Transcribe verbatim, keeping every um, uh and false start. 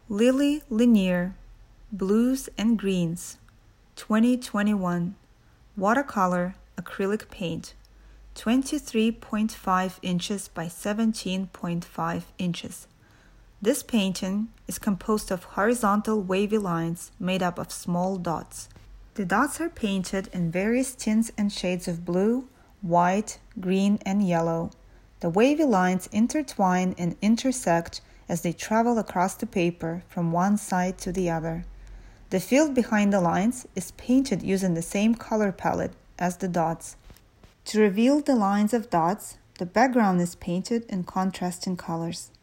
Lily Lanier, Blues and Greens, twenty twenty-one, Watercolor Acrylic Paint, twenty-three point five inches by seventeen point five inches. This painting is composed of horizontal wavy lines made up of small dots. The dots are painted in various tints and shades of blue, white, green, and yellow. The wavy lines intertwine and intersect as they travel across the paper from one side to the other. The field behind the lines is painted using the same color palette as the dots. To reveal the lines of dots, the background is painted in contrasting colors.